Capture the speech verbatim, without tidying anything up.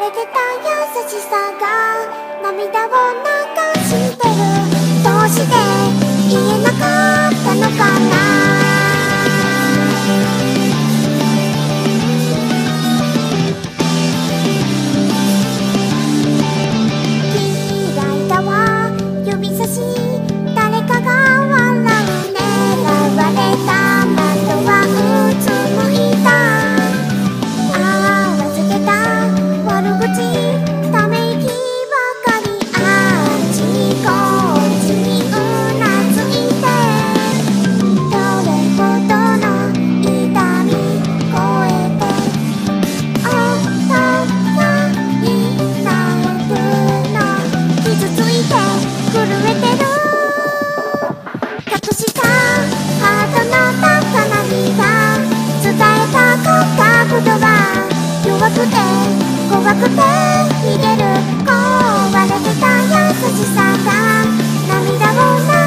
れてた優しさが涙を流してる。どうして言えなかったのかな。嫌いだわ指差し誰かが笑う。狙われた窓はうつむいた。合わせてた悪口ため息ばかり。あっちこっちにうなずいて。どれほどの痛み越えて大人になるの。傷ついて震えてる。隠したハートの高鳴が伝えたかった言葉。弱くて怖くて逃げる。壊れてた優しさが涙を流